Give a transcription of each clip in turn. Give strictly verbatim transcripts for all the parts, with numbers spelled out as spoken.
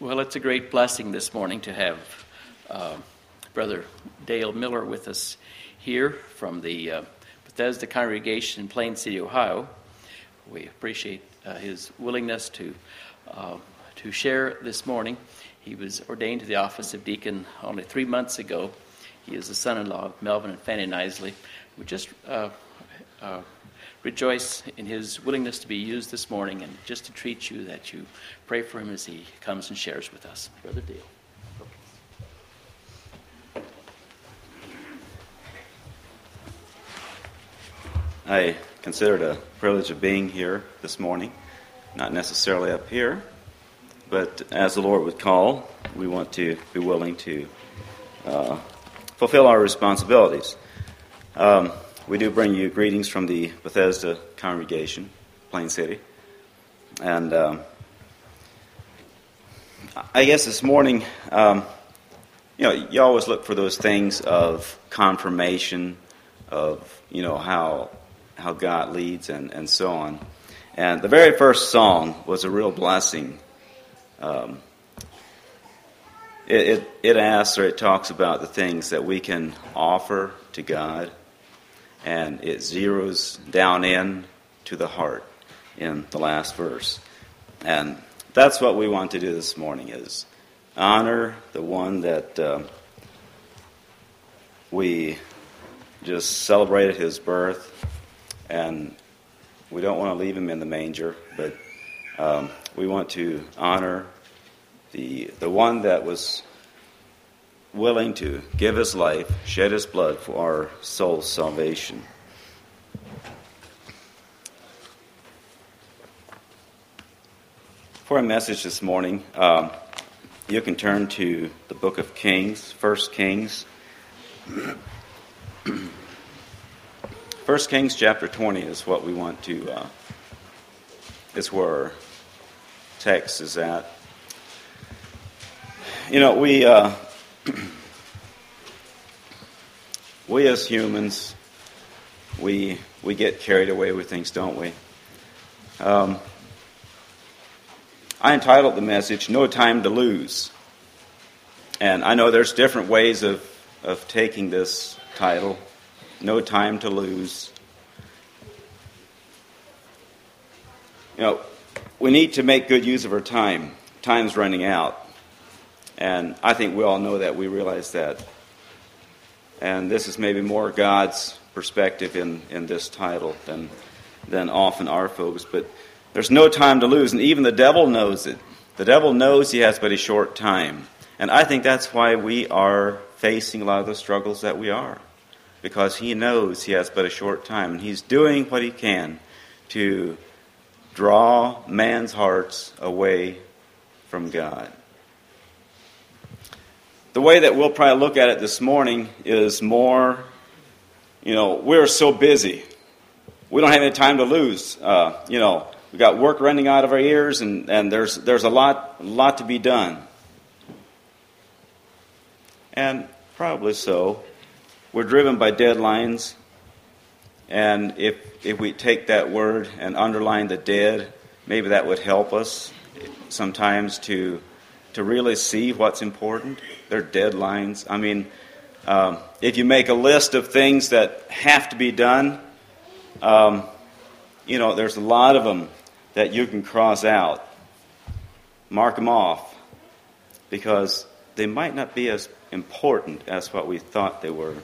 Well, it's a great blessing this morning to have uh, Brother Dale Miller with us here from the uh, Bethesda congregation in Plain City, Ohio. We appreciate uh, his willingness to uh, to share this morning. He was ordained to the office of deacon only three months ago. He is the son-in-law of Melvin and Fanny Nisley. We just uh, uh, rejoice in his willingness to be used this morning, and just to treat you that you pray for him as he comes and shares with us. Brother Dale. I consider it a privilege of being here this morning, not necessarily up here, but as the Lord would call, we want to be willing to uh, fulfill our responsibilities. Um, we do bring you greetings from the Bethesda congregation, Plain City, and um, I guess this morning, um, you know, you always look for those things of confirmation of, you know, how how God leads and, and so on. And the very first song was a real blessing. Um, it, it it asks or it talks about the things that we can offer to God, and it zeroes down in to the heart in the last verse. And that's what we want to do this morning, is honor the one that uh, we just celebrated his birth, and we don't want to leave him in the manger, but um, we want to honor the the one that was willing to give his life, shed his blood for our soul's salvation. For our message this morning, um, you can turn to the book of Kings, First Kings. First Kings chapter twenty is what we want to, uh, is where our text is at. You know, we, uh, we as humans, we we get carried away with things, don't we? Um, I entitled the message, No Time to Lose. And I know there's different ways of, of taking this title, No Time to Lose. You know, we need to make good use of our time. Time's running out. And I think we all know that. We realize that. And this is maybe more God's perspective in, in this title than, than often our folks. But there's no time to lose, and even the devil knows it. The devil knows he has but a short time. And I think that's why we are facing a lot of the struggles that we are. Because he knows he has but a short time, and he's doing what he can to draw man's hearts away from God. The way that we'll probably look at it this morning is more, you know, we're so busy. We don't have any time to lose. Uh, you know, we've got work running out of our ears, and, and there's there's a lot, a lot to be done. And probably so. We're driven by deadlines, and if if we take that word and underline the dead, maybe that would help us sometimes to to really see what's important. They're deadlines. I mean, um, if you make a list of things that have to be done, um, you know, there's a lot of them that you can cross out, mark them off, because they might not be as important as what we thought they were.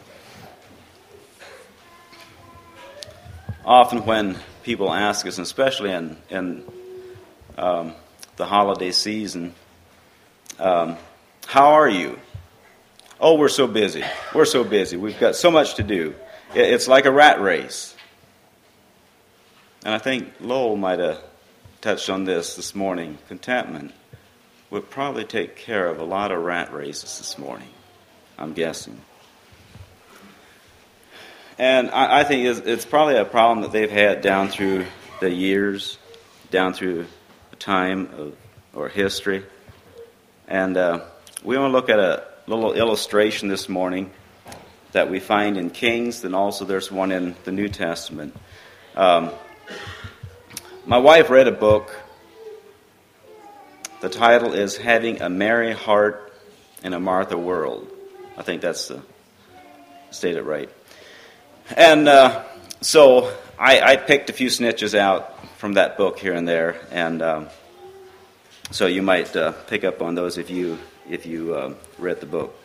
Often when people ask us, and especially in, in um, the holiday season, um, how are you? Oh, we're so busy. We're so busy. We've got so much to do. It's like a rat race. And I think Lowell might have touched on this this morning. Contentment would probably take care of a lot of rat races this morning, I'm guessing. And I, I think it's, it's probably a problem that they've had down through the years, down through the time of or history. And uh, we want to look at a little illustration this morning that we find in Kings, then also there's one in the New Testament. Um, my wife read a book The title is Having a Mary Heart in a Martha World. I think that's the stated right. And uh, so I, I picked a few snitches out from that book here and there, and um, so you might uh, pick up on those if you if you uh, read the book.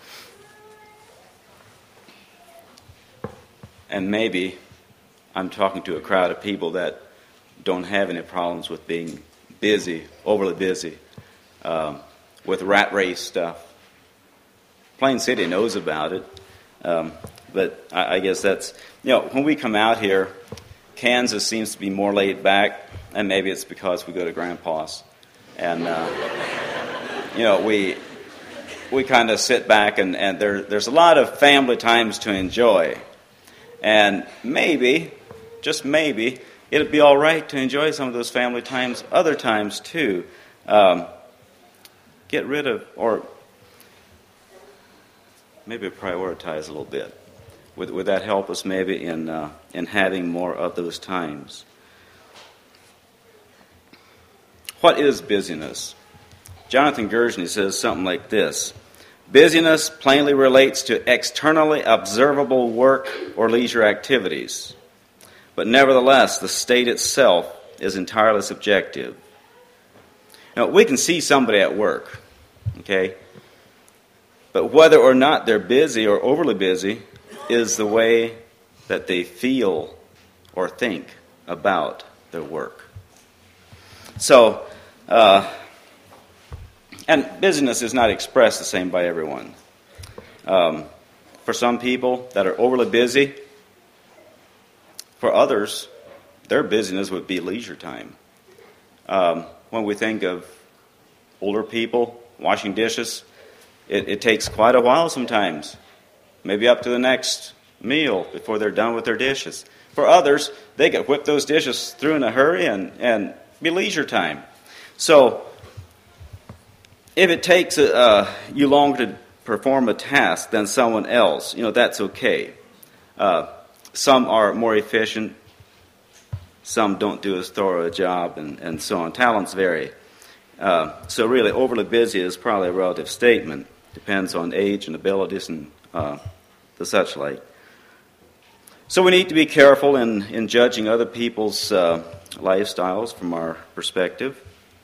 And maybe I'm talking to a crowd of people that don't have any problems with being busy, overly busy, um, with rat race stuff. Plain City knows about it, um, but I, I guess that's, you know, when we come out here, Kansas seems to be more laid back, and maybe it's because we go to Grandpa's. And, uh, you know, we we kind of sit back, and, and there there's a lot of family times to enjoy. And maybe, just maybe, it'd be all right to enjoy some of those family times other times too. Um, get rid of, or maybe prioritize a little bit. Would, would that help us maybe in uh, in having more of those times? What is busyness? Jonathan Gershney says something like this. Busyness plainly relates to externally observable work or leisure activities. But nevertheless, the state itself is entirely subjective. Now, we can see somebody at work, okay? But whether or not they're busy or overly busy is the way that they feel or think about their work. So, uh, and busyness is not expressed the same by everyone. Um, for some people that are overly busy, for others, their busyness would be leisure time. Um, when we think of older people washing dishes, it, it takes quite a while sometimes, maybe up to the next meal before they're done with their dishes. For others, they could whip those dishes through in a hurry and, and be leisure time. So, if it takes uh, you longer to perform a task than someone else, you know, that's okay. Uh, some are more efficient, some don't do as thorough a job, and, and so on. Talents vary. Uh, so really, overly busy is probably a relative statement. Depends on age and abilities and uh, the such like. So we need to be careful in, in judging other people's uh, lifestyles from our perspective.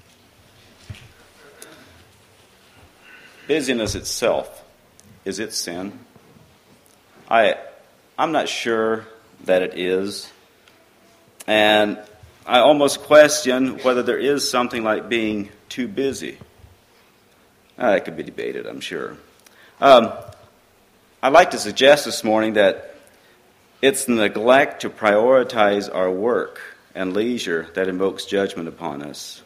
Busyness itself, is it sin? I, I'm not sure that it is. And I almost question whether there is something like being too busy. Uh, that could be debated, I'm sure. Um, I'd like to suggest this morning that it's the neglect to prioritize our work and leisure that invokes judgment upon us.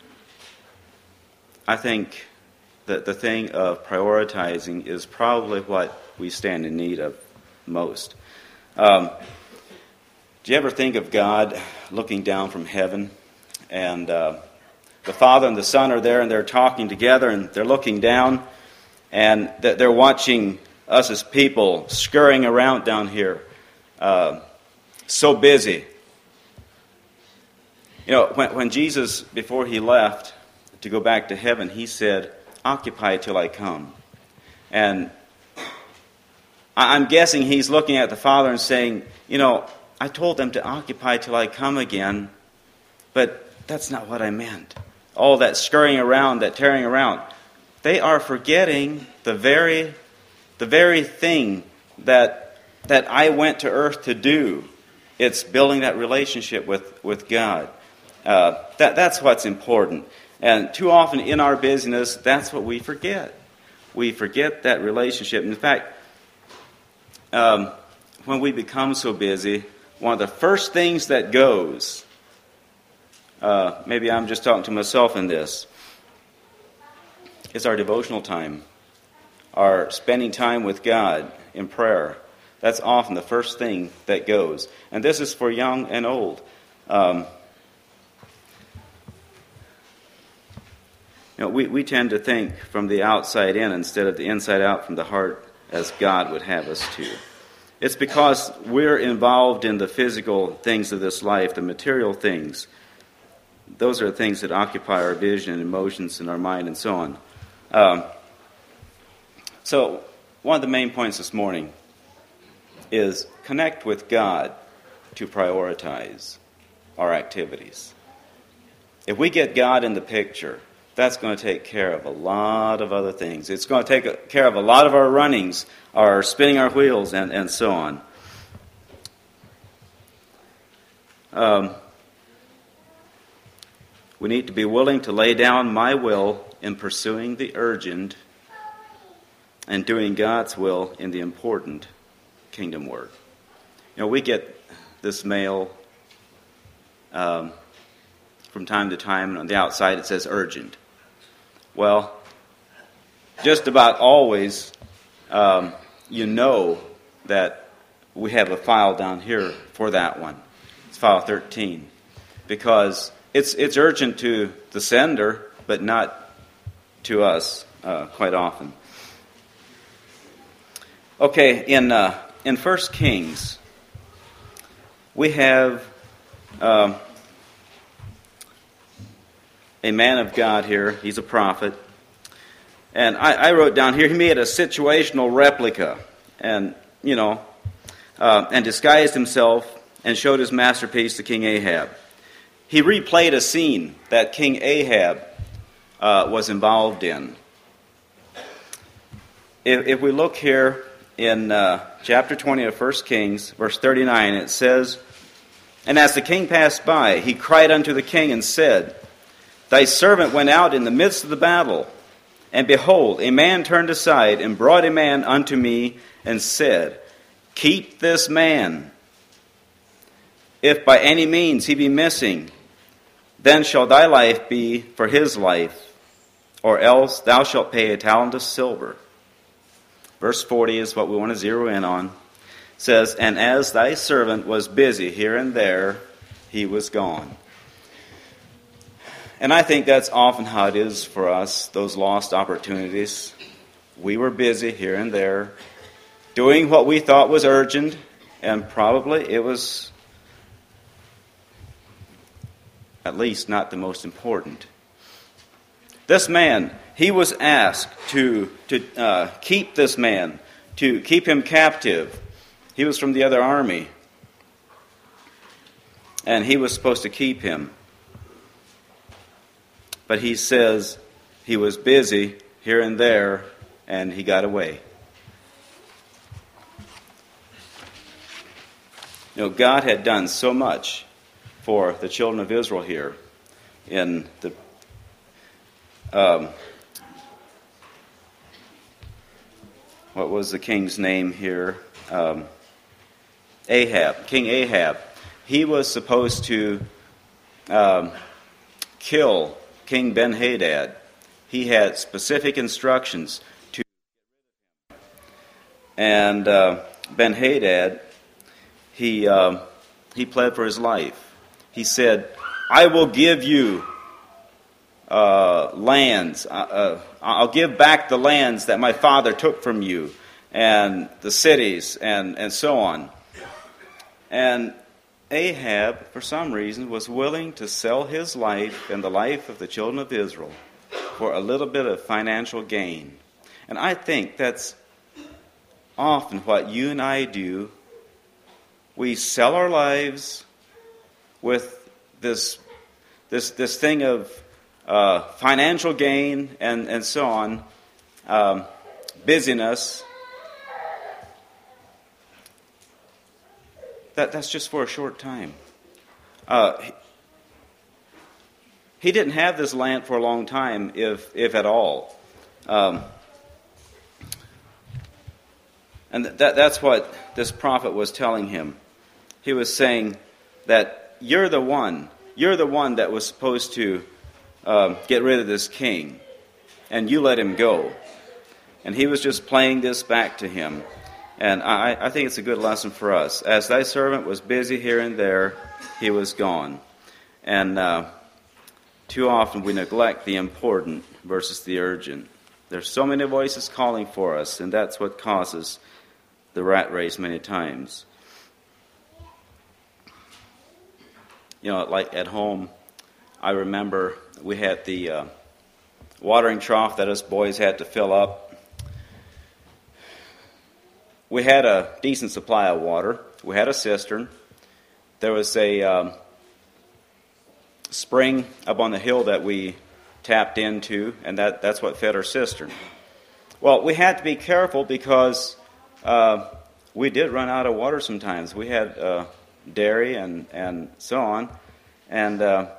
I think that the thing of prioritizing is probably what we stand in need of most. Um, do you ever think of God looking down from heaven, and uh, the Father and the Son are there, and they're talking together, and they're looking down, and they're watching us as people scurrying around down here, uh, so busy. You know, when, when Jesus, before he left to go back to heaven, he said, "Occupy till I come." And I'm guessing he's looking at the Father and saying, you know, I told them to occupy till I come again, but that's not what I meant. All that scurrying around, that tearing around, they are forgetting the very, the very thing that that I went to earth to do. It's building that relationship with, with God. Uh, that that's what's important. And too often in our busyness, that's what we forget. We forget that relationship. In fact, um, when we become so busy, one of the first things that goes, uh, maybe I'm just talking to myself in this, is our devotional time, our spending time with God in prayer. That's often the first thing that goes. And this is for young and old. Um, You know, we, we tend to think from the outside in instead of the inside out from the heart as God would have us to. It's because we're involved in the physical things of this life, the material things, those are things that occupy our vision and emotions and our mind and so on. Um, so one of the main points this morning is connect with God to prioritize our activities. If we get God in the picture, that's going to take care of a lot of other things. It's going to take care of a lot of our runnings, our spinning our wheels, and, and so on. Um, we need to be willing to lay down my will in pursuing the urgent and doing God's will in the important kingdom work. You know, we get this mail um, from time to time, and on the outside it says urgent. Well, just about always um, you know that we have a file down here for that one. It's file thirteen, because it's it's urgent to the sender, but not to us uh, quite often. Okay, in uh, in First Kings, we have um, a man of God here. He's a prophet. And I, I wrote down here, he made a situational replica and, you know, uh, and disguised himself and showed his masterpiece to King Ahab. He replayed a scene that King Ahab uh, was involved in. If, if we look here in uh, chapter twenty of First Kings, verse thirty-nine, it says, "And as the king passed by, he cried unto the king and said, Thy servant went out in the midst of the battle, and behold, a man turned aside and brought a man unto me and said, Keep this man. If by any means he be missing, then shall thy life be for his life, or else thou shalt pay a talent of silver." Verse forty is what we want to zero in on. It says, "And as thy servant was busy here and there, he was gone." And I think that's often how it is for us, those lost opportunities. We were busy here and there, doing what we thought was urgent, and probably it was at least not the most important. This man, he was asked to, to uh, keep this man, to keep him captive. He was from the other army, and he was supposed to keep him. But he says he was busy here and there, and he got away. You know, God had done so much for the children of Israel here in the um, what was the king's name here? Um, Ahab, King Ahab. He was supposed to um, kill King Ben-Hadad. He had specific instructions to and uh, Ben-Hadad, he uh, he pled for his life. He said, "I will give you uh, lands. Uh, uh, I'll give back the lands that my father took from you, and the cities, and, and so on." And Ahab, for some reason, was willing to sell his life and the life of the children of Israel for a little bit of financial gain. And I think that's often what you and I do. We sell our lives with this this this thing of uh, financial gain and, and so on, um, busyness. That, that's just for a short time. Uh, he, he didn't have this land for a long time, if if at all. Um, and that that's what this prophet was telling him. He was saying that you're the one, you're the one that was supposed to uh, get rid of this king, and you let him go. And he was just playing this back to him. And I, I think it's a good lesson for us. As thy servant was busy here and there, he was gone. And uh, too often we neglect the important versus the urgent. There's so many voices calling for us, and that's what causes the rat race many times. You know, like at home, I remember we had the uh, watering trough that us boys had to fill up. We had a decent supply of water. We had a cistern. There was a um, spring up on the hill that we tapped into, and that, that's what fed our cistern. Well, we had to be careful because uh, we did run out of water sometimes. We had uh, dairy and, and so on. And uh,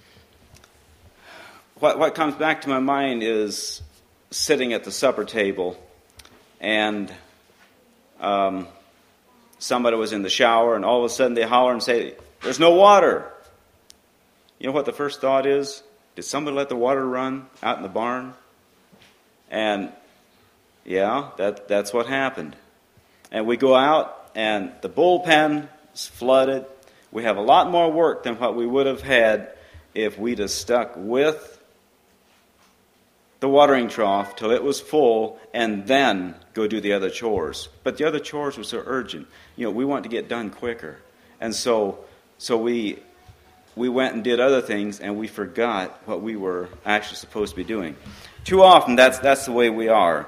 what, what comes back to my mind is sitting at the supper table, and um, somebody was in the shower, and all of a sudden they holler and say, "There's no water." You know what the first thought is? Did somebody let the water run out in the barn? And yeah, that that's what happened. And we go out, and the bullpen is flooded. We have a lot more work than what we would have had if we'd have stuck with the watering trough till it was full and then go do the other chores. But the other chores were so urgent. You know, we wanted to get done quicker. And so so we we went and did other things, and we forgot what we were actually supposed to be doing. Too often, that's that's the way we are.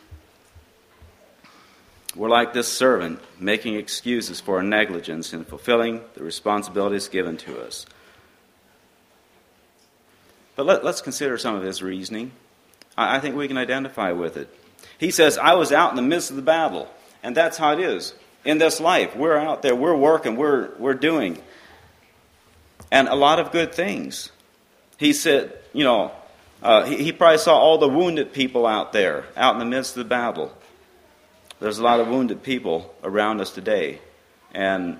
We're like this servant, making excuses for our negligence in fulfilling the responsibilities given to us. But let, let's consider some of his reasoning. I, I think we can identify with it. He says, "I was out in the midst of the battle." And that's how it is. In this life, we're out there, we're working, we're we're doing. And a lot of good things. He said, you know, uh, he, he probably saw all the wounded people out there, out in the midst of the battle. There's a lot of wounded people around us today. And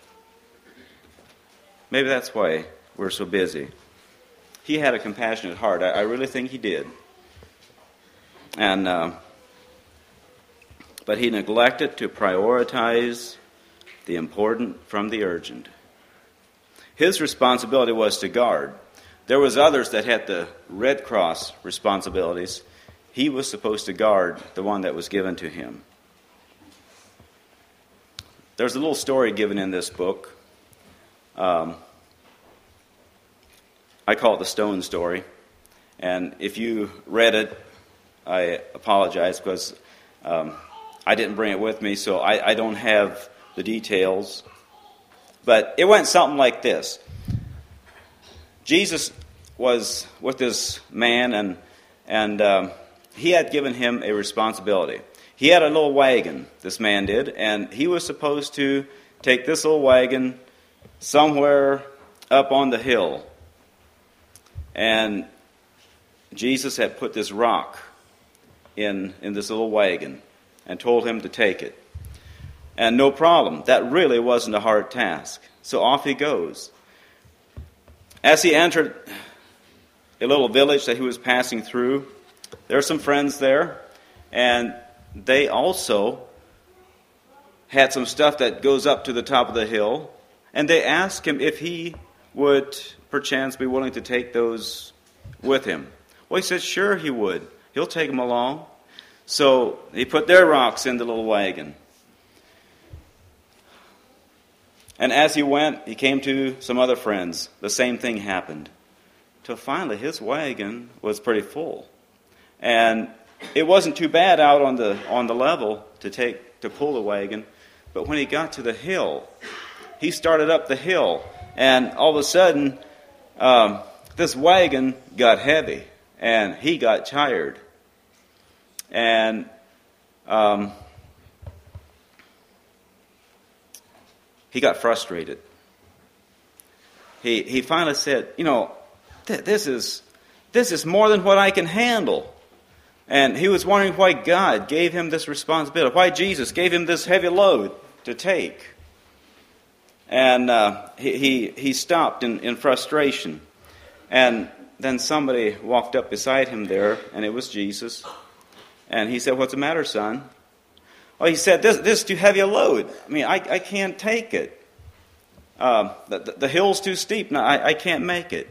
maybe that's why we're so busy. He had a compassionate heart. I, I really think he did. And uh, but he neglected to prioritize the important from the urgent. His responsibility was to guard. There was others that had the Red Cross responsibilities. He was supposed to guard the one that was given to him. There's a little story given in this book. Um, I call it the Stone Story. And if you read it, I apologize because um, I didn't bring it with me, so I, I don't have the details. But it went something like this. Jesus was with this man, and and um, he had given him a responsibility. He had a little wagon, this man did, and he was supposed to take this little wagon somewhere up on the hill. And Jesus had put this rock in, in this little wagon and told him to take it. And no problem. That really wasn't a hard task. So off he goes. As he entered a little village that he was passing through, there were some friends there, and they also had some stuff that goes up to the top of the hill, and they asked him if he would perchance be willing to take those with him. Well, he said sure he would. He'll take them along. So he put their rocks in the little wagon. And as he went, he came to some other friends. The same thing happened. Till finally his wagon was pretty full. And it wasn't too bad out on the on the level to take to pull the wagon. But when he got to the hill, he started up the hill. And all of a sudden, um, this wagon got heavy. And he got tired. And um, he got frustrated. He he finally said, you know, th- this is this is more than what I can handle. And he was wondering why God gave him this responsibility, why Jesus gave him this heavy load to take. And uh, he, he he stopped in, in frustration. And then somebody walked up beside him there, and it was Jesus. And he said, "What's the matter, son?" Well, he said, this, this is too heavy a load. I mean, I, I can't take it. Uh, the, the, the hill's too steep. No, I, I can't make it.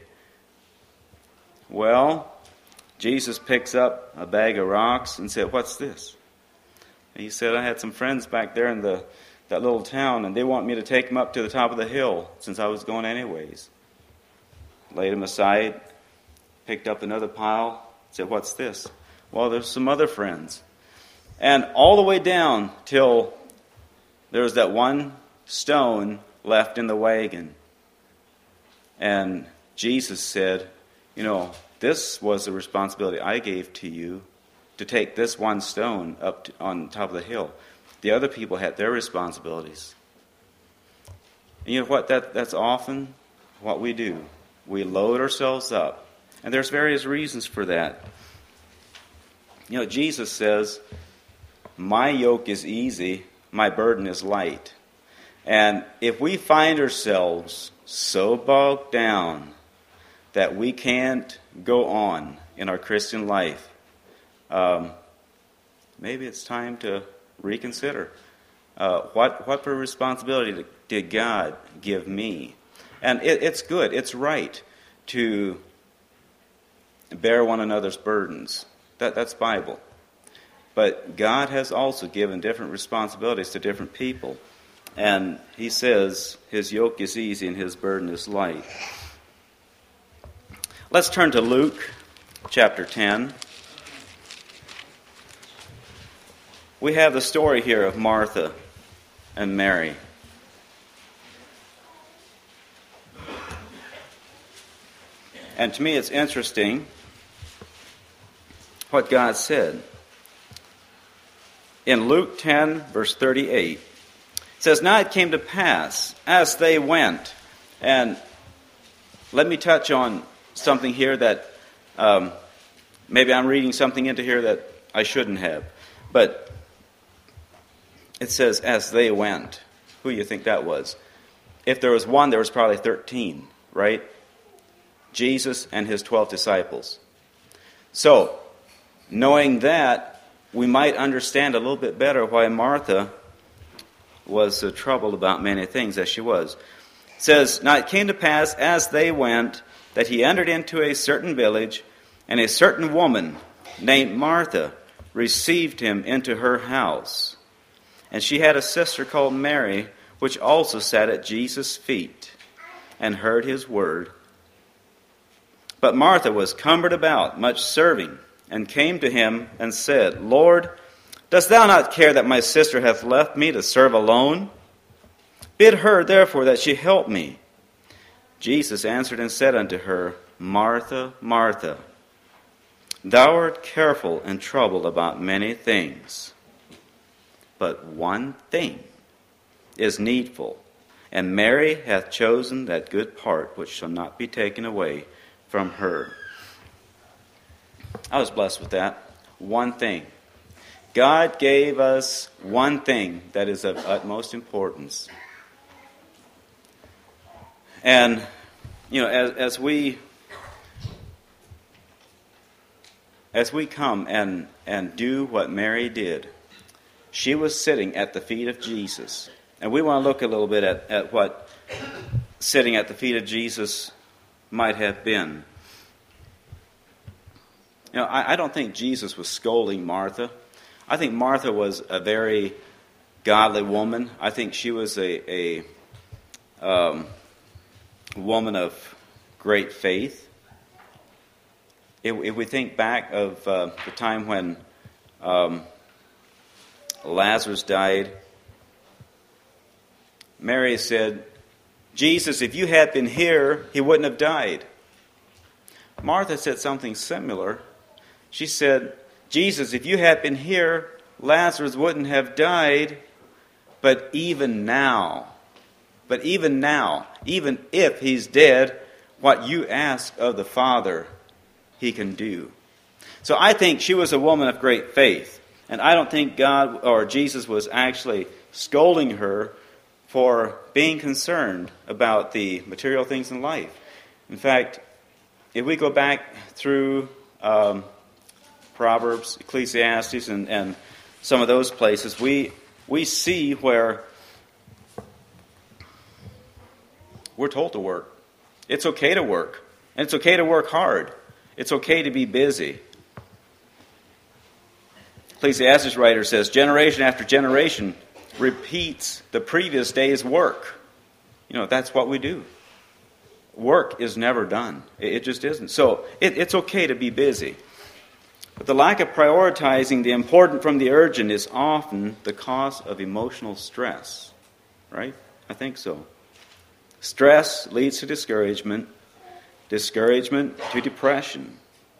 Well, Jesus picks up a bag of rocks and said, "What's this?" And he said, "I had some friends back there in the that little town, and they want me to take them up to the top of the hill since I was going anyways." laid them aside, picked up another pile, said, "What's this?" "Well, there's some other friends." And all the way down till there was that one stone left in the wagon. And Jesus said, "You know, this was the responsibility I gave to you, to take this one stone up to, on top of the hill. The other people had their responsibilities." And you know what? That, that's often what we do. We load ourselves up. And there's various reasons for that. You know, Jesus says, "My yoke is easy, my burden is light." And if we find ourselves so bogged down that we can't go on in our Christian life, um, maybe it's time to reconsider. Uh, what what responsibility did God give me? And it, it's good, it's right to bear one another's burdens. That that's Bible. But God has also given different responsibilities to different people. And he says his yoke is easy and his burden is light. Let's turn to Luke chapter ten. We have the story here of Martha and Mary. And to me it's interesting what God said. In Luke ten, verse thirty-eight, it says, "Now it came to pass, as they went," and let me touch on something here that um, maybe I'm reading something into here that I shouldn't have. But it says, "as they went." Who do you think that was? If there was one, there was probably thirteen, right? Jesus and his twelve disciples. So, knowing that, we might understand a little bit better why Martha was uh, troubled about many things, as she was. It says, "Now it came to pass, as they went, that he entered into a certain village, and a certain woman named Martha received him into her house. And she had a sister called Mary, which also sat at Jesus' feet, and heard his word. But Martha was cumbered about, much serving, and came to him and said, Lord, dost thou not care that my sister hath left me to serve alone? Bid her therefore that she help me. Jesus answered and said unto her, Martha, Martha, thou art careful and troubled about many things, but one thing is needful, and Mary hath chosen that good part which shall not be taken away from her. I was blessed with that. One thing. God gave us one thing that is of utmost importance. And, you know, as, as we as we come and, and do what Mary did, she was sitting at the feet of Jesus. And we want to look a little bit at, at what sitting at the feet of Jesus might have been. You know, I, I don't think Jesus was scolding Martha. I think Martha was a very godly woman. I think she was a, a um, woman of great faith. If, if we think back of uh, the time when um, Lazarus died, Mary said, Jesus, if you had been here, he wouldn't have died. Martha said something similar. She said, Jesus, if you had been here, Lazarus wouldn't have died, but even now, but even now, even if he's dead, what you ask of the Father, he can do. So I think she was a woman of great faith, and I don't think God or Jesus was actually scolding her for being concerned about the material things in life. In fact, if we go back through um, Proverbs, Ecclesiastes, and, and some of those places, we we see where we're told to work. It's okay to work. And it's okay to work hard. It's okay to be busy. Ecclesiastes writer says, generation after generation repeats the previous day's work. You know, that's what we do. work is never done. It, it just isn't. So it, it's okay to be busy. But the lack of prioritizing the important from the urgent is often the cause of emotional stress. Right? I think so. Stress leads to discouragement. Discouragement to depression.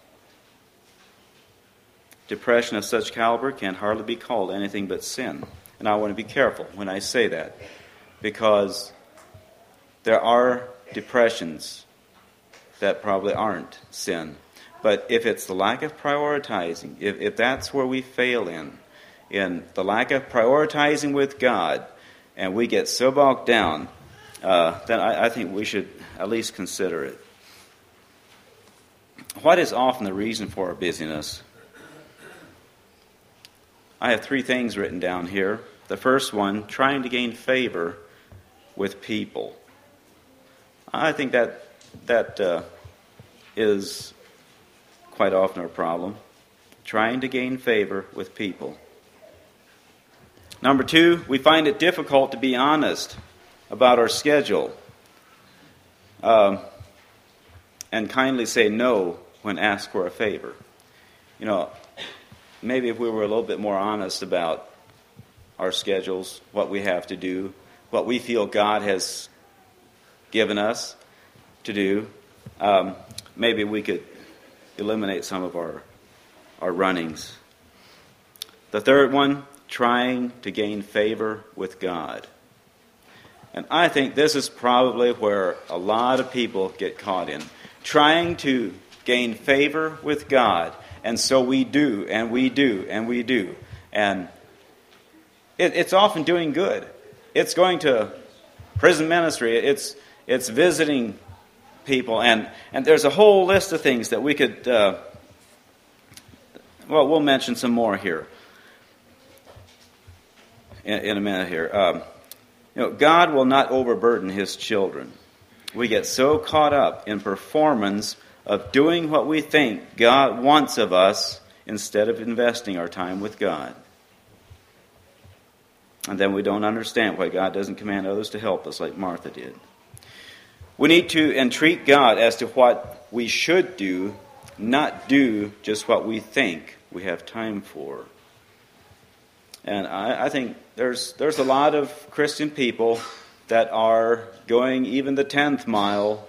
Depression of such caliber can hardly be called anything but sin. And I want to be careful when I say that, because there are depressions that probably aren't sin. But if it's the lack of prioritizing, if, if that's where we fail in, in the lack of prioritizing with God, and we get so bogged down, uh, then I, I think we should at least consider it. What is often the reason for our busyness? I have three things written down here. The first one, trying to gain favor with people. I think that that uh, is quite often our problem. Trying to gain favor with people. Number two, we find it difficult to be honest about our schedule um, and kindly say no when asked for a favor. You know, maybe if we were a little bit more honest about our schedules, what we have to do, what we feel God has given us to do, um, maybe we could eliminate some of our our runnings. The third one, trying to gain favor with God. And I think this is probably where a lot of people get caught in. Trying to gain favor with God. And so we do, and we do, and we do. And it, it's often doing good. It's going to prison ministry. It's it's visiting people. And, and there's a whole list of things that we could... Uh, well, we'll mention some more here in, in a minute here. Um, you know, God will not overburden His children. We get so caught up in performance of doing what we think God wants of us instead of investing our time with God. And then we don't understand why God doesn't command others to help us like Martha did. We need to entreat God as to what we should do, not do just what we think we have time for. And I, I think there's there's a lot of Christian people that are going even the tenth mile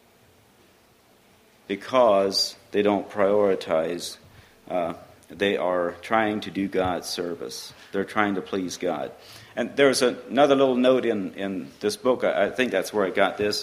because they don't prioritize. Uh, they are trying to do God's service. They're trying to please God. And there's a, another little note in, in this book, I, I think that's where I got this,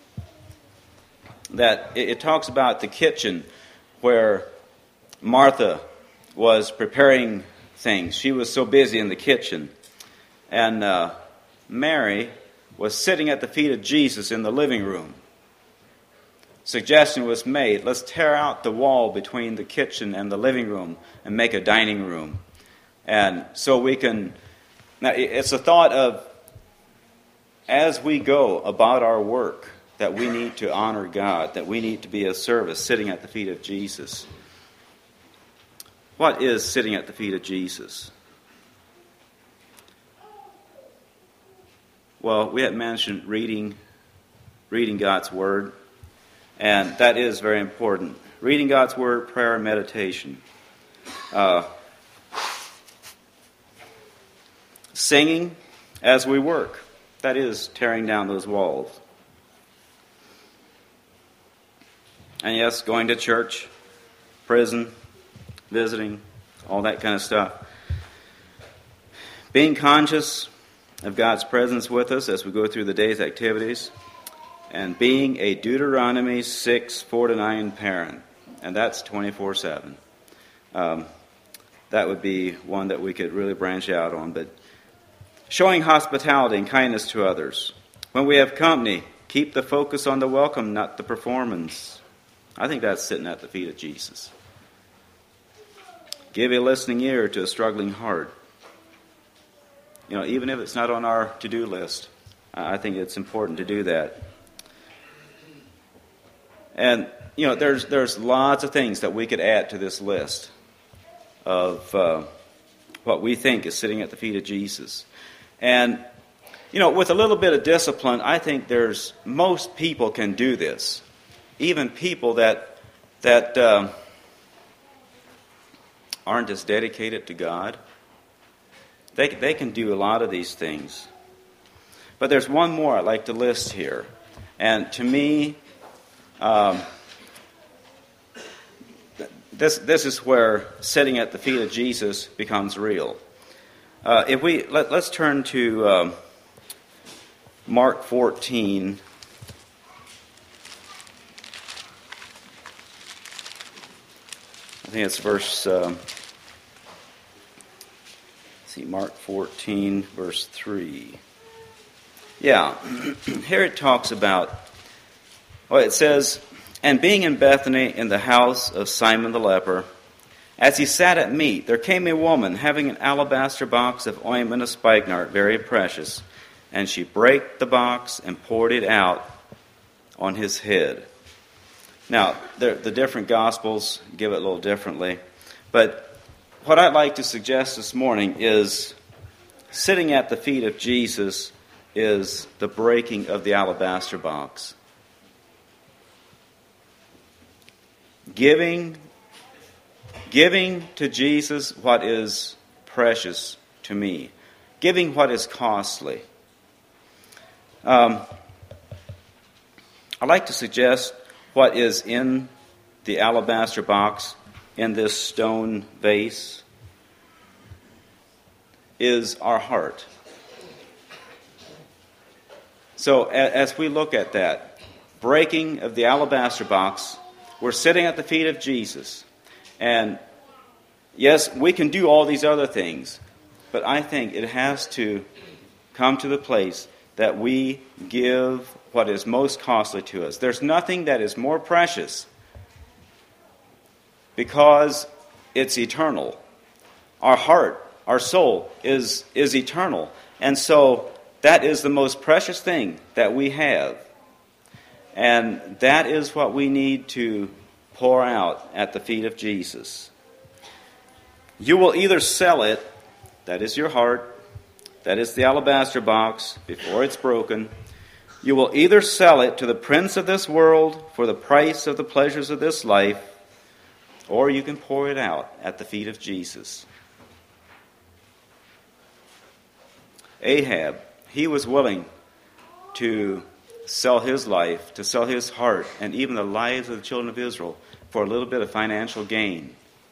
that it, it talks about the kitchen where Martha was preparing things. She was so busy in the kitchen. And uh, Mary was sitting at the feet of Jesus in the living room. Suggestion was made, let's tear out the wall between the kitchen and the living room and make a dining room. And so we can, now it's a thought of, as we go about our work, that we need to honor God, that we need to be of service, sitting at the feet of Jesus. What is sitting at the feet of Jesus? Well, we had mentioned reading, reading God's Word, and that is very important. Reading God's Word, prayer, and meditation. Uh, singing as we work. That is tearing down those walls. And yes, going to church, prison, visiting, all that kind of stuff. Being conscious of God's presence with us as we go through the day's activities. And being a Deuteronomy six, four to nine parent. And that's twenty-four seven. Um, that would be one that we could really branch out on. But showing hospitality and kindness to others. When we have company, keep the focus on the welcome, not the performance. I think that's sitting at the feet of Jesus. Give a listening ear to a struggling heart. You know, even if it's not on our to-do list, I think it's important to do that. And, you know, there's there's lots of things that we could add to this list of uh, what we think is sitting at the feet of Jesus. And You know, with a little bit of discipline, I think there's most people can do this. Even people that that um, aren't as dedicated to God, they they can do a lot of these things. But there's one more I'd like to list here, and to me, um, this this is where sitting at the feet of Jesus becomes real. Uh, if we let, let's turn to um, Mark fourteen. I think it's verse. Um, let's see, Mark fourteen, verse three. Yeah, here it talks about. Well, it says, "And being in Bethany in the house of Simon the leper, as he sat at meat, there came a woman having an alabaster box of ointment of spikenard, very precious. And she brake the box and poured it out on his head." Now, the, the different Gospels give it a little differently. But what I'd like to suggest this morning is sitting at the feet of Jesus is the breaking of the alabaster box. Giving, giving to Jesus what is precious to me. Giving what is costly. Um, I'd like to suggest what is in the alabaster box in this stone vase is our heart. So as we look at that breaking of the alabaster box, we're sitting at the feet of Jesus. And yes, we can do all these other things, but I think it has to come to the place that we give what is most costly to us. There's nothing that is more precious because it's eternal. Our heart, our soul is, is eternal. And so that is the most precious thing that we have. And that is what we need to pour out at the feet of Jesus. You will either sell it, that is your heart, that is the alabaster box before it's broken. You will either sell it to the prince of this world for the price of the pleasures of this life, or you can pour it out at the feet of Jesus. Ahab, he was willing to sell his life, to sell his heart, and even the lives of the children of Israel for a little bit of financial gain.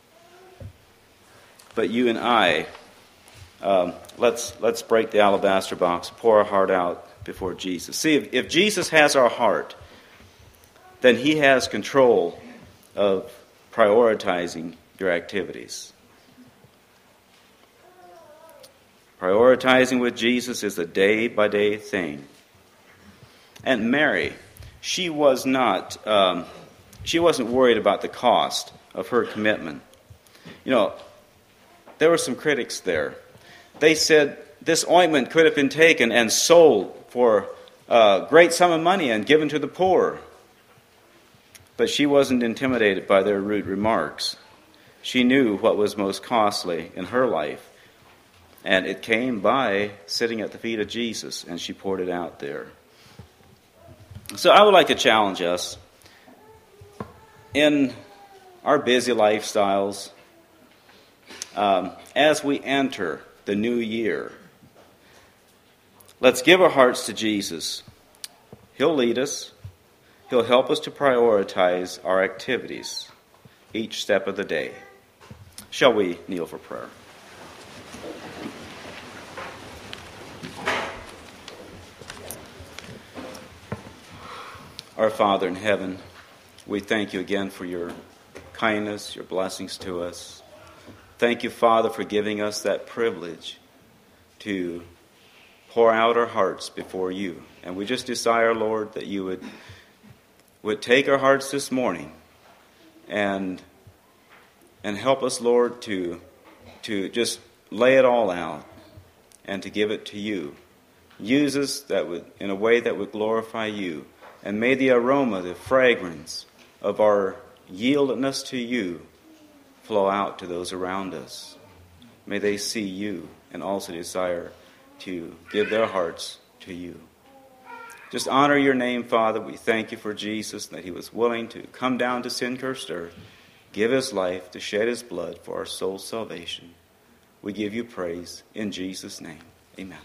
But you and I, um, let's let's break the alabaster box, pour our heart out before Jesus. See, if, if Jesus has our heart, then he has control of prioritizing your activities. Prioritizing with Jesus is a day-by-day thing. And Mary, she was not, um, she wasn't worried about the cost of her commitment. You know, there were some critics there. They said this ointment could have been taken and sold for a great sum of money and given to the poor. But she wasn't intimidated by their rude remarks. She knew what was most costly in her life. And it came by sitting at the feet of Jesus, and she poured it out there. So I would like to challenge us in our busy lifestyles, um, as we enter the new year. Let's give our hearts to Jesus. He'll lead us. He'll help us to prioritize our activities each step of the day. Shall we kneel for prayer? Our Father in heaven, we thank you again for your kindness, your blessings to us. Thank you, Father, for giving us that privilege to pour out our hearts before you. And we just desire, Lord, that you would, would take our hearts this morning and, and help us, Lord, to, to just lay it all out and to give it to you. Use us that would, in a way that would glorify you. And may the aroma, the fragrance of our yieldedness to you flow out to those around us. May they see you and also desire to give their hearts to you. Just honor your name, Father. We thank you for Jesus, that he was willing to come down to sin-cursed earth, give his life, to shed his blood for our soul's salvation. We give you praise in Jesus' name. Amen.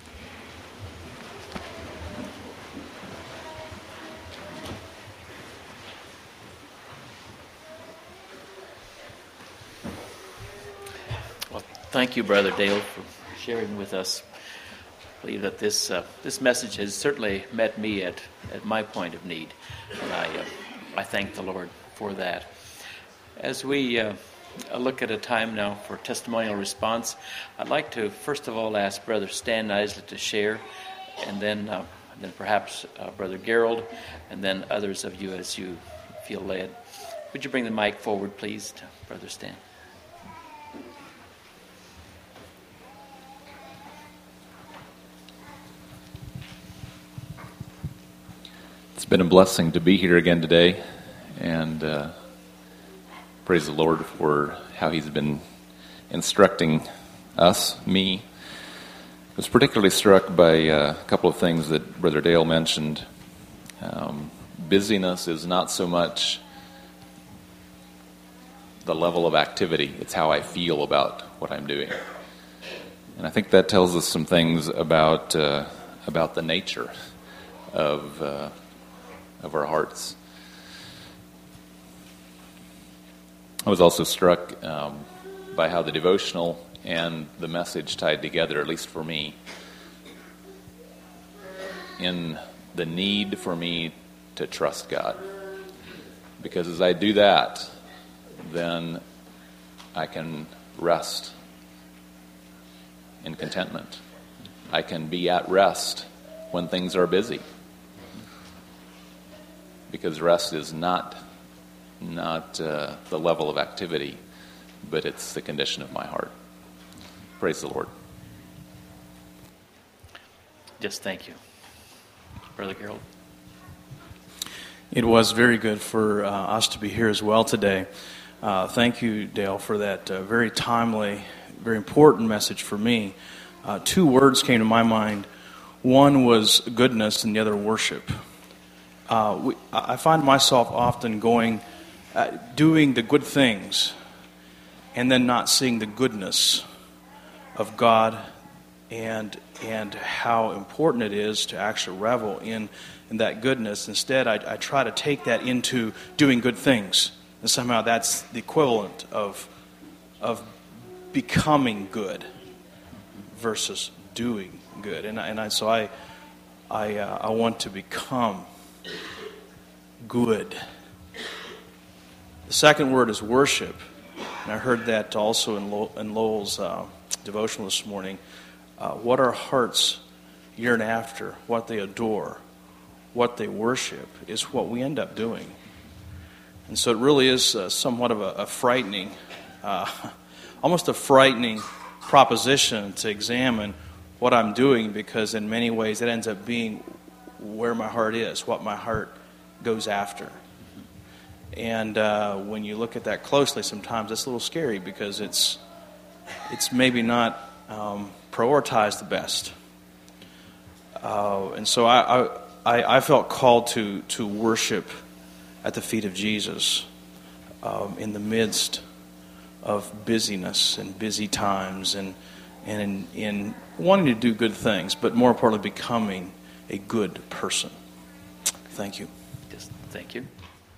Well, thank you, Brother Dale, for sharing with us. I believe that this uh, this message has certainly met me at, at my point of need, and I uh, I thank the Lord for that. As we uh, look at a time now for testimonial response, I'd like to first of all ask Brother Stan Isley to share, and then uh, and then perhaps uh, Brother Gerald, and then others of you as you feel led. Would you bring the mic forward, please, to Brother Stan? It's been a blessing to be here again today, and uh, praise the Lord for how he's been instructing us, me. I was particularly struck by uh, a couple of things that Brother Dale mentioned. Um, busyness is not so much the level of activity, it's how I feel about what I'm doing. And I think that tells us some things about uh, about the nature of uh, of our hearts. I was also struck um, by how the devotional and the message tied together, at least for me, in the need for me to trust God. Because as I do that, then I can rest in contentment. I can be at rest when things are busy. Because rest is not not uh, the level of activity, but it's the condition of my heart. Praise the Lord. Just thank you. Brother Gerald. It was very good for uh, us to be here as well today. Uh, thank you, Dale, for that uh, very timely, very important message for me. Uh, two words came to my mind. One was goodness and the other worship. Uh, we, I find myself often going, uh, doing the good things, and then not seeing the goodness of God, and and how important it is to actually revel in, in that goodness. Instead, I, I try to take that into doing good things, and somehow that's the equivalent of of becoming good versus doing good. And I, and I, so I I uh, I want to become good. The second word is worship, and I heard that also in, Lo- in Lowell's uh, devotional this morning. Uh, what our hearts yearn after, what they adore, what they worship, is what we end up doing. And so it really is uh, somewhat of a, a frightening, uh, almost a frightening proposition to examine what I'm doing, because in many ways it ends up being where my heart is, what my heart goes after. And uh, when you look at that closely, sometimes it's a little scary, because it's it's maybe not um, prioritized the best. Uh, and so I, I I felt called to to worship at the feet of Jesus um, in the midst of busyness and busy times, and and in, in wanting to do good things, but more importantly, becoming a good person. Thank you. Yes, thank you.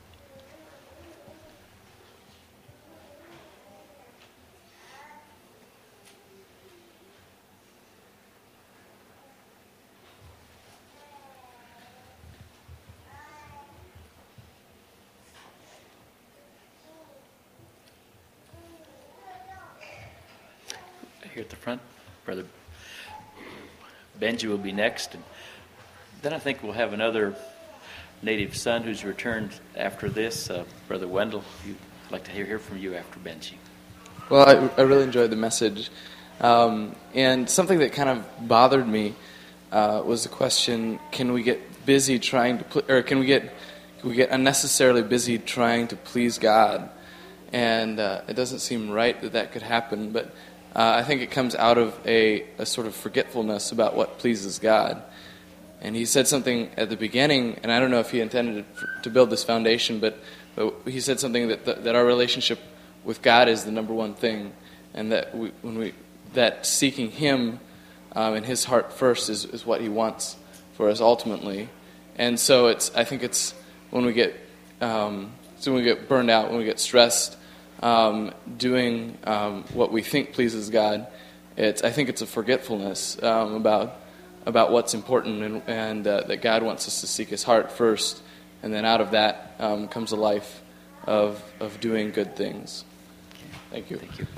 Here at the front, Brother Benji will be next, and then I think we'll have another native son who's returned after this. Uh, Brother Wendell, you'd like to hear, hear from you after Benji. Well, I, I really enjoyed the message, um, and something that kind of bothered me uh, was the question: Can we get busy trying to, pl- or can we get, can we get unnecessarily busy trying to please God? And uh, it doesn't seem right that that could happen, but Uh, I think it comes out of a, a sort of forgetfulness about what pleases God. And he said something at the beginning, and I don't know if he intended to build this foundation, but, but he said something that, that that our relationship with God is the number one thing, and that we, when we that seeking Him um, and His heart first is, is what He wants for us ultimately. And so it's I think it's when we get um, so when we get burned out, when we get stressed, um, doing um, what we think pleases God, it's I think it's a forgetfulness um, about. about what's important, and, and uh, that God wants us to seek His heart first, and then out of that um, comes a life of of doing good things. Thank you. Thank you.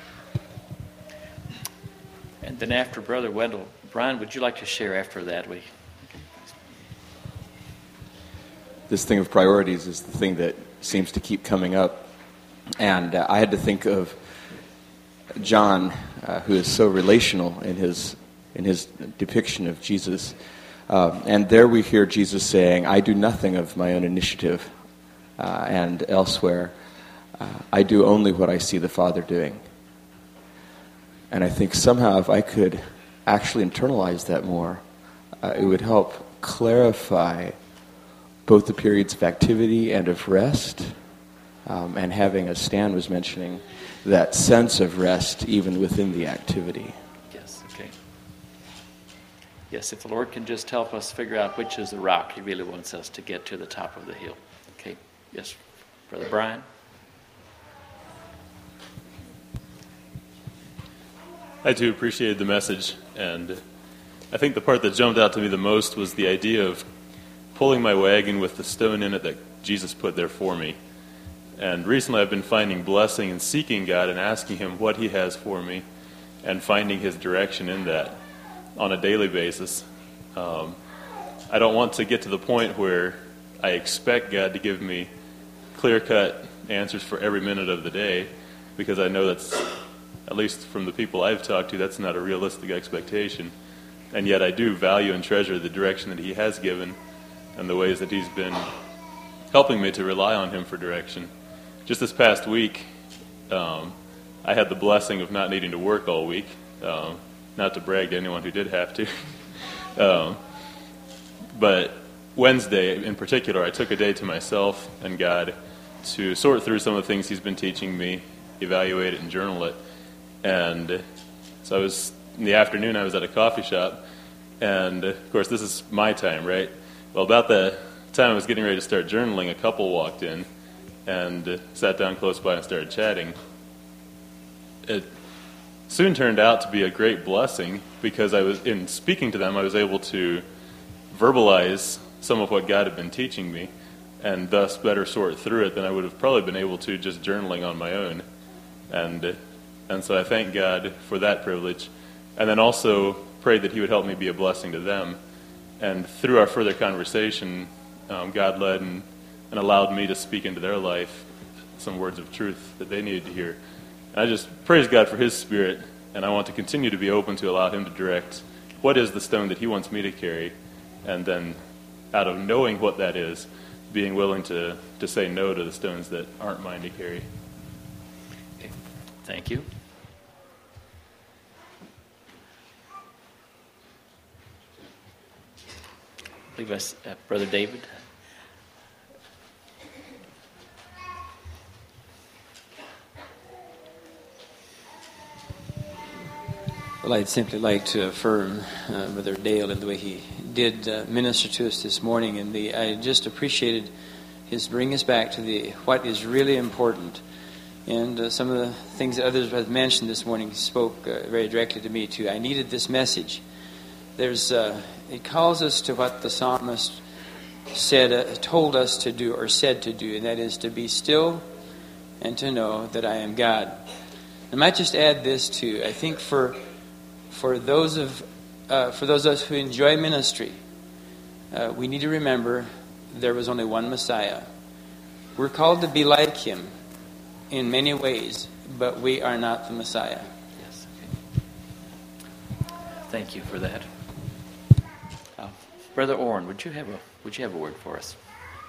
And then after Brother Wendell, Brian, would you like to share after that? We. This thing of priorities is the thing that seems to keep coming up, and uh, I had to think of John, uh, who is so relational in his. in his depiction of Jesus. Um, and there we hear Jesus saying, I do nothing of my own initiative. Uh, and elsewhere, uh, I do only what I see the Father doing. And I think somehow if I could actually internalize that more, uh, it would help clarify both the periods of activity and of rest, um, and having, as Stan was mentioning, that sense of rest even within the activity. Yes, if the Lord can just help us figure out which is the rock He really wants us to get to the top of the hill. Okay. Yes, Brother Brian. I too appreciated the message, and I think the part that jumped out to me the most was the idea of pulling my wagon with the stone in it that Jesus put there for me. And recently I've been finding blessing and seeking God and asking Him what He has for me and finding His direction in that on a daily basis. Um, I don't want to get to the point where I expect God to give me clear-cut answers for every minute of the day, because I know that's, at least from the people I've talked to, that's not a realistic expectation. And yet I do value and treasure the direction that He has given and the ways that He's been helping me to rely on Him for direction. Just this past week, um, I had the blessing of not needing to work all week. Um, Not to brag to anyone who did have to. um, but Wednesday, in particular, I took a day to myself and God to sort through some of the things He's been teaching me, evaluate it, and journal it. And so I was, in the afternoon, I was at a coffee shop. And, of course, this is my time, right? Well, about the time I was getting ready to start journaling, a couple walked in and sat down close by and started chatting. It soon turned out to be a great blessing, because I was, in speaking to them, I was able to verbalize some of what God had been teaching me, and thus better sort through it than I would have probably been able to just journaling on my own. And and so I thank God for that privilege, and then also prayed that He would help me be a blessing to them. And through our further conversation, um, God led and, and allowed me to speak into their life some words of truth that they needed to hear. I just praise God for His Spirit, and I want to continue to be open to allow Him to direct what is the stone that He wants me to carry, and then out of knowing what that is, being willing to, to say no to the stones that aren't mine to carry. Okay. Thank you. I believe us, uh, Brother David. Well, I'd simply like to affirm uh, Brother Dale in the way he did uh, minister to us this morning, and the I just appreciated his bringing us back to the what is really important. And uh, some of the things that others have mentioned this morning spoke uh, very directly to me too. I needed this message. There's uh, it calls us to what the psalmist said, uh, told us to do or said to do, and that is to be still and to know that I am God. I might just add this too. I think for For those of uh, for those of us who enjoy ministry, uh, we need to remember there was only one Messiah. We're called to be like Him in many ways, but we are not the Messiah. Yes. Okay. Thank you for that, uh, Brother Orrin. Would you have a Would you have a word for us?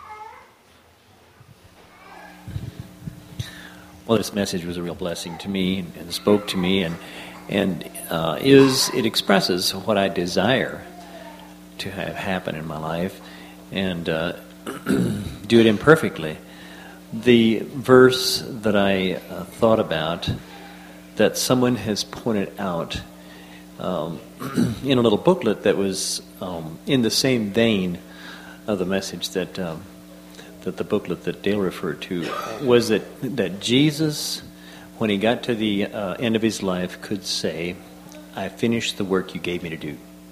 Well, this message was a real blessing to me and spoke to me, and. And uh, is it expresses what I desire to have happen in my life and uh, do it imperfectly. The verse that I uh, thought about that someone has pointed out um, in a little booklet that was um, in the same vein of the message that um, that the booklet that Dale referred to was that that Jesus, when he got to the uh, end of his life, could say, "I finished the work you gave me to do."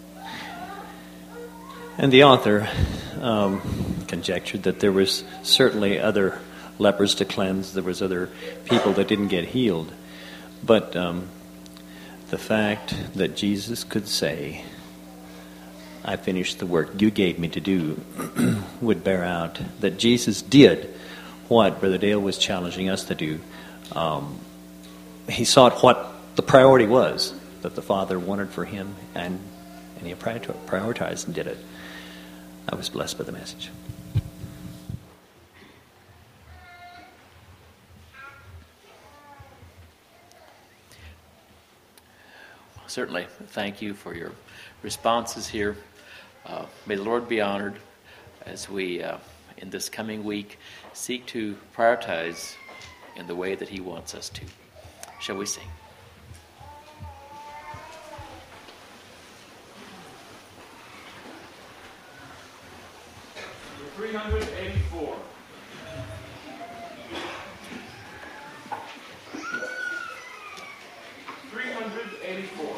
And the author um, conjectured that there was certainly other lepers to cleanse, there was other people that didn't get healed. But um, the fact that Jesus could say, "I finished the work you gave me to do," would bear out that Jesus did what Brother Dale was challenging us to do. Um, he sought what the priority was that the Father wanted for him, and, and he prioritized and did it. I was blessed by the message. Certainly, thank you for your responses here. Uh, may the Lord be honored as we, uh, in this coming week, seek to prioritize in the way that He wants us to. Shall we sing? three hundred eighty-four. three hundred eighty-four.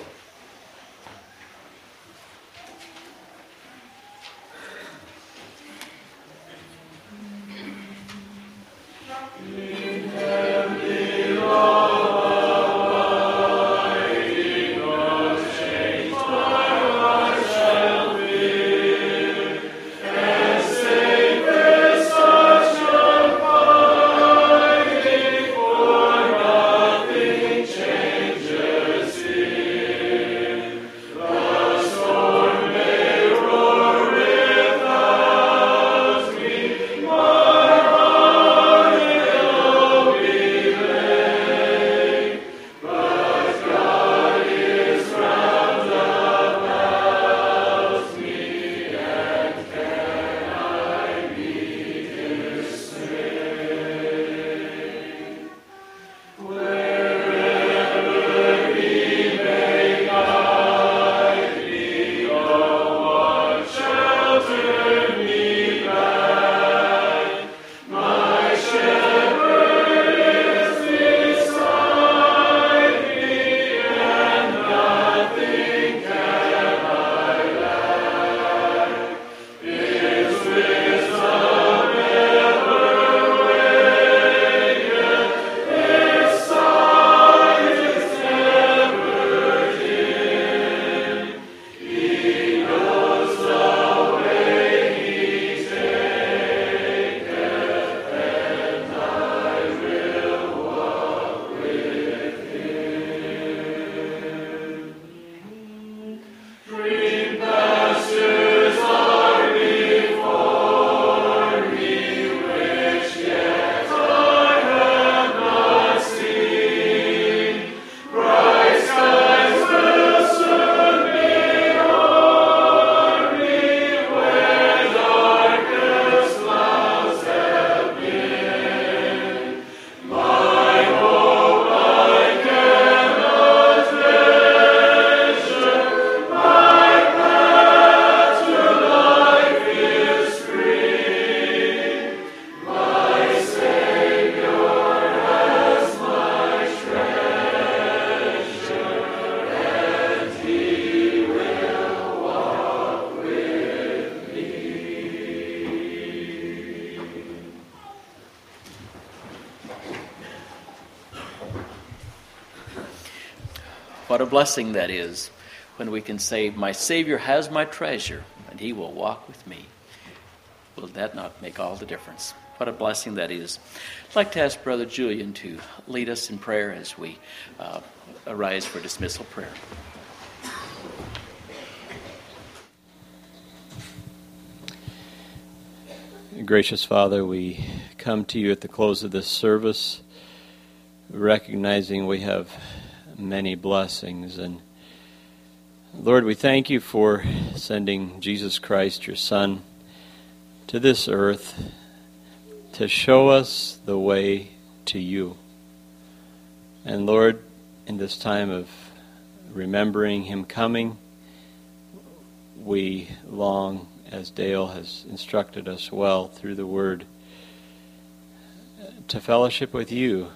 What a blessing that is when we can say, "My Savior has my treasure, and He will walk with me." Will that not make all the difference? What a blessing that is. I'd like to ask Brother Julian to lead us in prayer as we uh, arise for dismissal prayer. Gracious Father, we come to you at the close of this service, recognizing we have many blessings, and Lord, we thank you for sending Jesus Christ, your Son, to this earth to show us the way to you. And Lord, in this time of remembering him coming, we long, as Dale has instructed us well through the Word, to fellowship with you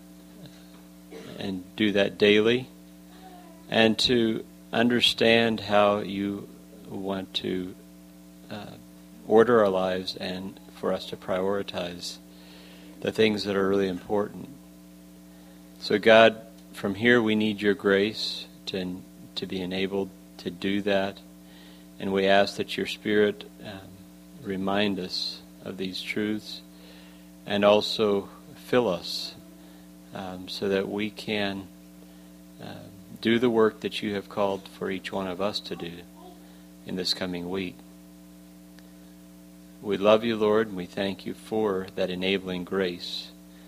and do that daily, and to understand how you want to uh, order our lives and for us to prioritize the things that are really important. So God, from here we need your grace to, to be enabled to do that, and we ask that your Spirit um, remind us of these truths and also fill us um, so that we can uh, do the work that you have called for each one of us to do in this coming week. We love you, Lord, and we thank you for that enabling grace.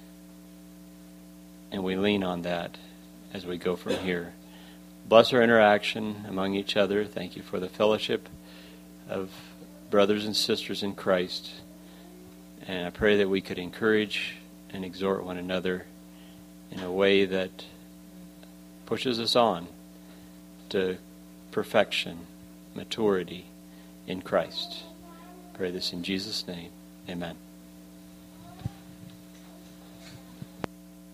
And we lean on that as we go from here. Bless our interaction among each other. Thank you for the fellowship of brothers and sisters in Christ. And I pray that we could encourage and exhort one another in a way that pushes us on to perfection, maturity in Christ. I pray this in Jesus' name. Amen.